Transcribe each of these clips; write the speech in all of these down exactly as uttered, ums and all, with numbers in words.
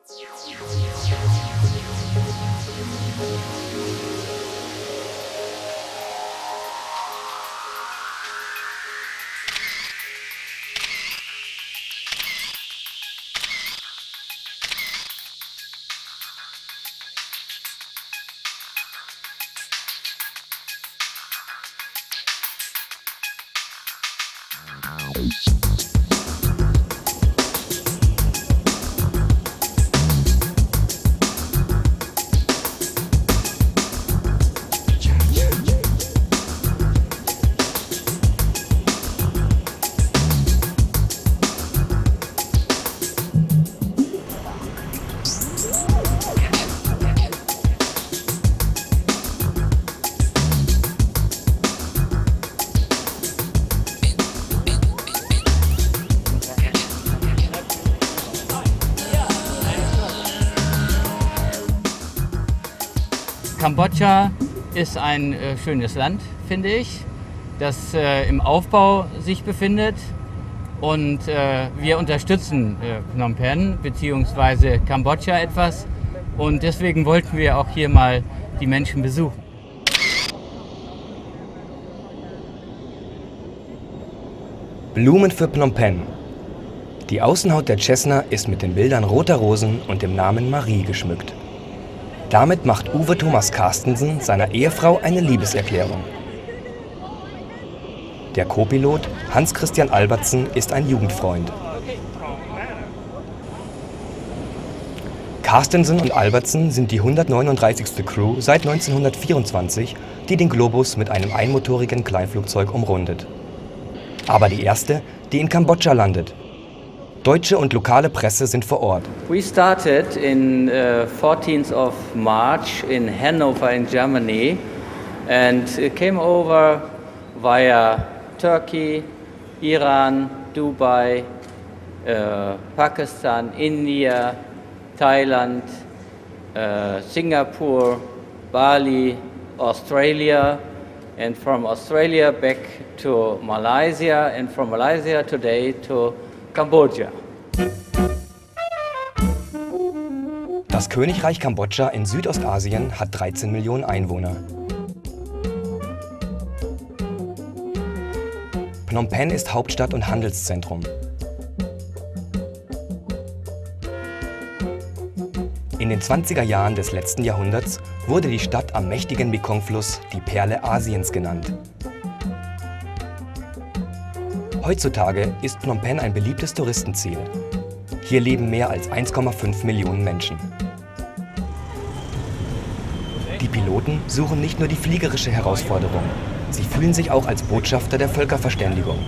Kambodscha ist ein äh, schönes Land, finde ich, das äh, im Aufbau sich befindet. Und äh, wir unterstützen äh, Phnom Penh bzw. Kambodscha etwas. Und deswegen wollten wir auch hier mal die Menschen besuchen. Blumen für Phnom Penh. Die Außenhaut der Cessna ist mit den Bildern roter Rosen und dem Namen Marie geschmückt. Damit macht Uwe Thomas Carstensen seiner Ehefrau eine Liebeserklärung. Der Co-Pilot Hans-Christian Albertsen ist ein Jugendfreund. Carstensen und Albertsen sind die hundertneununddreißigste Crew seit neunzehnhundertvierundzwanzig, die den Globus mit einem einmotorigen Kleinflugzeug umrundet. Aber die erste, die in Kambodscha landet. Deutsche und lokale Presse sind vor Ort. We started in uh, fourteenth of March in Hanover in Germany and it came over via Turkey, Iran, Dubai, uh, Pakistan, India, Thailand, uh, Singapore, Bali, Australia, and from Australia back to Malaysia, and from Malaysia today to Kambodscha. Das Königreich Kambodscha in Südostasien hat dreizehn Millionen Einwohner. Phnom Penh ist Hauptstadt und Handelszentrum. In den zwanziger Jahren des letzten Jahrhunderts wurde die Stadt am mächtigen Mekong-Fluss die Perle Asiens genannt. Heutzutage ist Phnom Penh ein beliebtes Touristenziel. Hier leben mehr als eins Komma fünf Millionen Menschen. Die Piloten suchen nicht nur die fliegerische Herausforderung, sie fühlen sich auch als Botschafter der Völkerverständigung.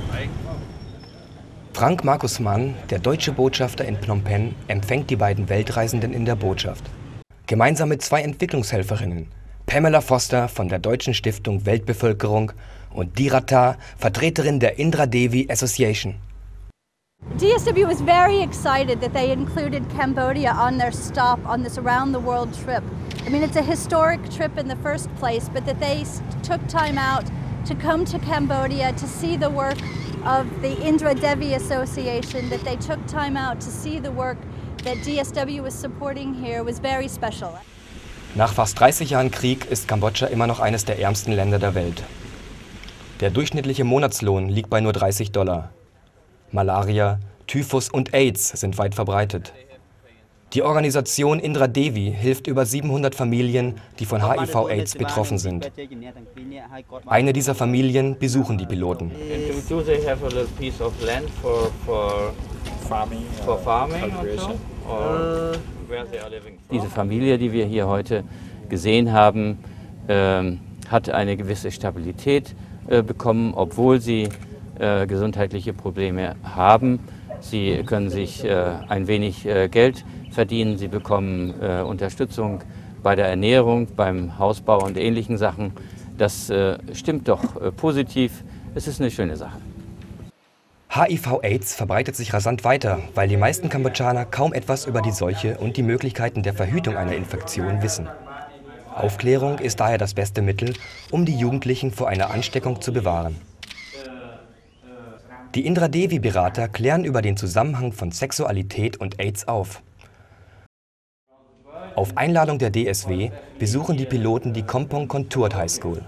Frank Markus Mann, der deutsche Botschafter in Phnom Penh, empfängt die beiden Weltreisenden in der Botschaft. Gemeinsam mit zwei Entwicklungshelferinnen, Pamela Foster von der Deutschen Stiftung Weltbevölkerung und Dirata, Vertreterin der Indra Devi Association. D S W was very excited that they included Cambodia on their stop on this around the world trip. I mean, it's a historic trip in the first place, but that they took time out to come to Cambodia to see the work of the Indra Devi Association, that they took time out to see the work that D S W was supporting here was very special. Nach fast dreißig Jahren Krieg ist Kambodscha immer noch eines der ärmsten Länder der Welt. Der durchschnittliche Monatslohn liegt bei nur dreißig Dollar. Malaria, Typhus und AIDS sind weit verbreitet. Die Organisation Indra Devi hilft über siebenhundert Familien, die von H I V Aids betroffen sind. Eine dieser Familien besuchen die Piloten. Do they have a little piece of land for, for farming, for farming also? Or where they are living from? Diese Familie, die wir hier heute gesehen haben, ähm, hat eine gewisse Stabilität äh, bekommen, obwohl sie äh, gesundheitliche Probleme haben. Sie können sich äh, ein wenig äh, Geld verdienen, sie bekommen äh, Unterstützung bei der Ernährung, beim Hausbau und ähnlichen Sachen. Das äh, stimmt doch äh, positiv. Es ist eine schöne Sache. H I V Aids verbreitet sich rasant weiter, weil die meisten Kambodschaner kaum etwas über die Seuche und die Möglichkeiten der Verhütung einer Infektion wissen. Aufklärung ist daher das beste Mittel, um die Jugendlichen vor einer Ansteckung zu bewahren. Die Indra Devi Berater klären über den Zusammenhang von Sexualität und AIDS auf. Auf Einladung der D S W besuchen die Piloten die Kompong Kontuert High School.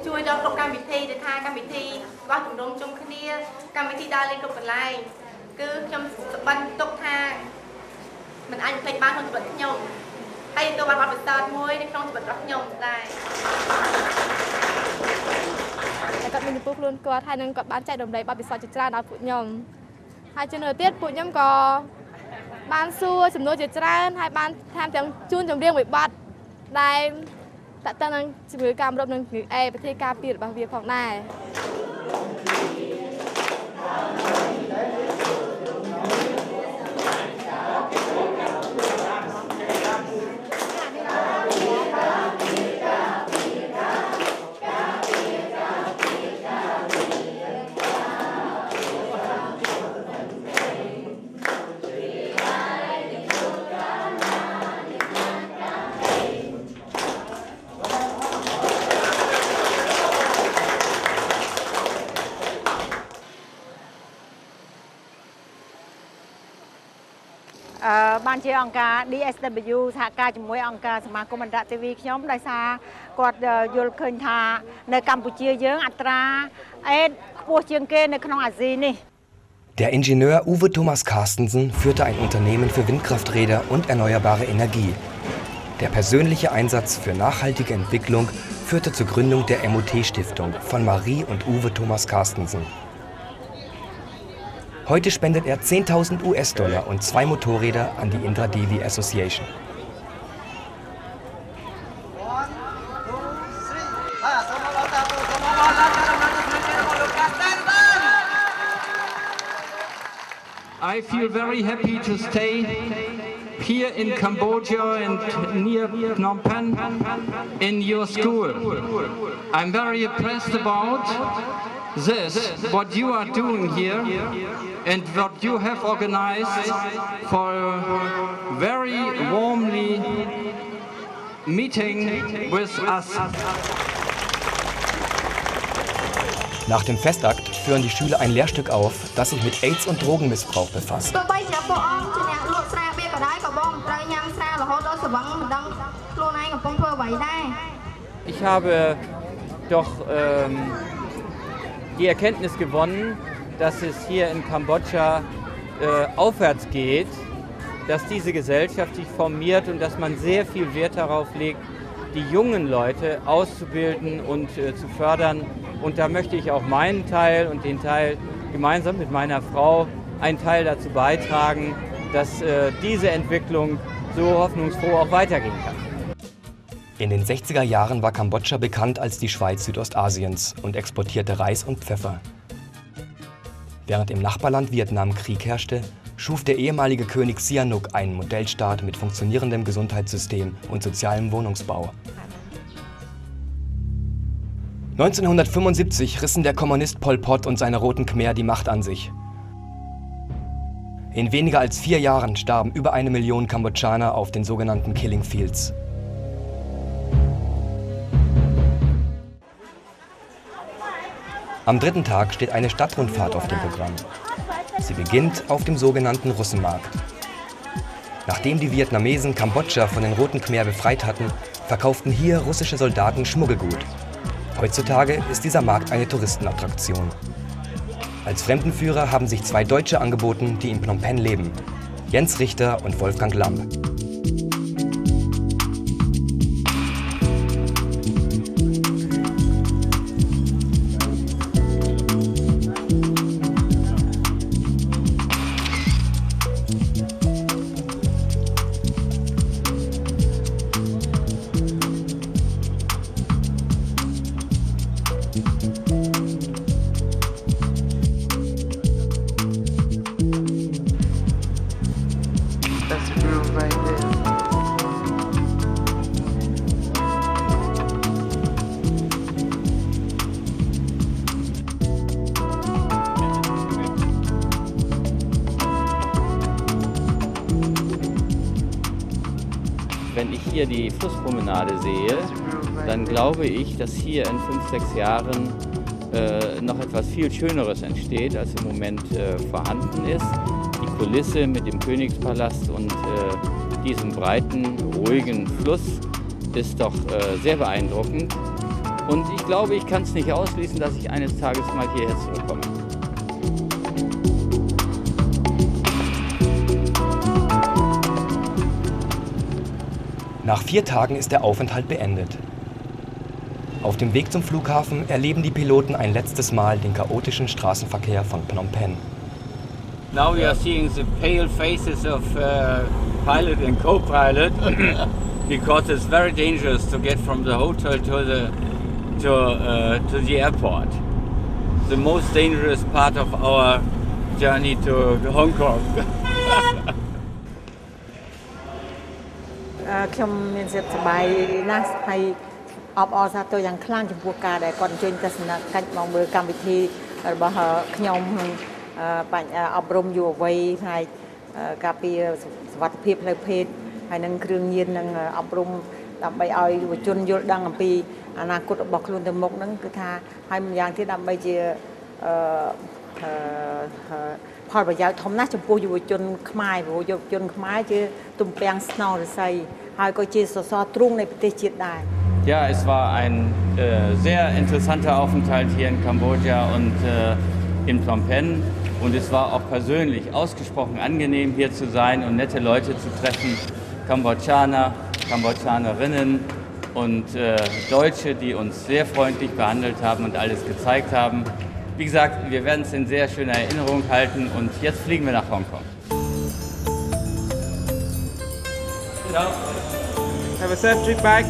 Ban chỉ ông ca D S W សហការជាមួយអង្គការសមាគមអន្តរជាតិវីខ្ញុំដោយសារគាត់យល់ឃើញថានៅកម្ពុជាយើងអត្រាអេដខ្ពស់ជាងគេនៅក្នុងអាស៊ីនេះ Der Ingenieur Uwe Thomas Carstensen führte ein Unternehmen für Windkrafträder und erneuerbare Energie. Der persönliche Einsatz für nachhaltige Entwicklung führte zur Gründung der M O T-Stiftung von Marie und Uwe Thomas Carstensen. Heute spendet er zehntausend U S-Dollar und zwei Motorräder an die Indra Devi Association. I feel very happy to stay here in Cambodia and near Phnom Penh in your school. I'm very impressed about this, what you are doing here and what you have organized for a very warmly meeting with us. Nach dem Festakt führen die Schüler ein Lehrstück auf, das sich mit AIDS und Drogenmissbrauch befasst. Ich habe doch ähm, die Erkenntnis gewonnen, dass es hier in Kambodscha äh, aufwärts geht, dass diese Gesellschaft sich formiert und dass man sehr viel Wert darauf legt, die jungen Leute auszubilden und äh, zu fördern. Und da möchte ich auch meinen Teil und den Teil gemeinsam mit meiner Frau einen Teil dazu beitragen, dass äh, diese Entwicklung so hoffnungsfroh auch weitergehen kann. In den sechziger Jahren war Kambodscha bekannt als die Schweiz Südostasiens und exportierte Reis und Pfeffer. Während im Nachbarland Vietnam Krieg herrschte, schuf der ehemalige König Sihanouk einen Modellstaat mit funktionierendem Gesundheitssystem und sozialem Wohnungsbau. neunzehnhundertfünfundsiebzig rissen der Kommunist Pol Pot und seine Roten Khmer die Macht an sich. In weniger als vier Jahren starben über eine Million Kambodschaner auf den sogenannten Killing Fields. Am dritten Tag steht eine Stadtrundfahrt auf dem Programm. Sie beginnt auf dem sogenannten Russenmarkt. Nachdem die Vietnamesen Kambodscha von den Roten Khmer befreit hatten, verkauften hier russische Soldaten Schmuggelgut. Heutzutage ist dieser Markt eine Touristenattraktion. Als Fremdenführer haben sich zwei Deutsche angeboten, die in Phnom Penh leben: Jens Richter und Wolfgang Lamb. Wenn ich hier die Flusspromenade sehe, dann glaube ich, dass hier in fünf, sechs Jahren äh, noch etwas viel Schöneres entsteht, als im Moment äh, vorhanden ist. Die Kulisse mit dem Königspalast und äh, diesem breiten, ruhigen Fluss ist doch äh, sehr beeindruckend. Und ich glaube, ich kann es nicht ausschließen, dass ich eines Tages mal hierher zurückkomme. Nach vier Tagen ist der Aufenthalt beendet. Auf dem Weg zum Flughafen erleben die Piloten ein letztes Mal den chaotischen Straßenverkehr von Phnom Penh. Now we are seeing the pale faces of uh, pilot and co-pilot because it's very dangerous to get from the hotel to the to uh, to the airport. The most dangerous part of our journey to Hong Kong. ខ្ញុំមានសិទ្ធិសប្បាយណាស់ហើយអបអរសាទរយ៉ាងខ្លាំងចំពោះការដែលគាត់អញ្ជើញទស្សនកិច្ចមកមើលកម្មវិធីរបស់ខ្ញុំក្នុងបញ្ហាអប់រំយុវវ័យផ្នែកការពារសុវត្ថិភាពផ្លូវភេទហើយនឹងគ្រឿងញៀននិងអប់រំដើម្បីឲ្យយុវជនយល់ដឹងអំពីអនាគតរបស់ខ្លួនទៅមុខហ្នឹងគឺថាហើយម្យ៉ាងទៀតដើម្បីជាអឺផលប្រយោជន៍ធំណាស់ចំពោះយុវជនខ្មែរព្រោះយុវជនខ្មែរជាទំពាំងស្នងរិស័យហើយក៏ជាសសរទ្រូងនៃប្រទេសជាតិដែរ Ja, es war ein äh, sehr interessanter Aufenthalt hier in Kambodscha und äh, in Phnom Penh. Und es war auch persönlich ausgesprochen angenehm, hier zu sein und nette Leute zu treffen. Kambodschaner, Kambodschanerinnen und äh, Deutsche, die uns sehr freundlich behandelt haben und alles gezeigt haben. Wie gesagt, wir werden es in sehr schöner Erinnerung halten und jetzt fliegen wir nach Hongkong. Ciao. Have a safe trip back.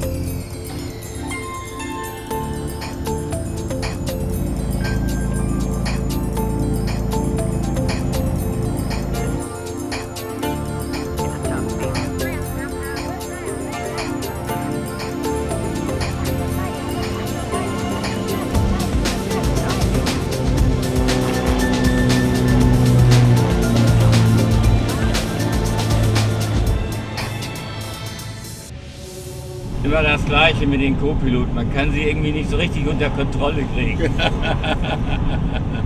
Immer das Gleiche mit den Co-Piloten. Man kann sie irgendwie nicht so richtig unter Kontrolle kriegen.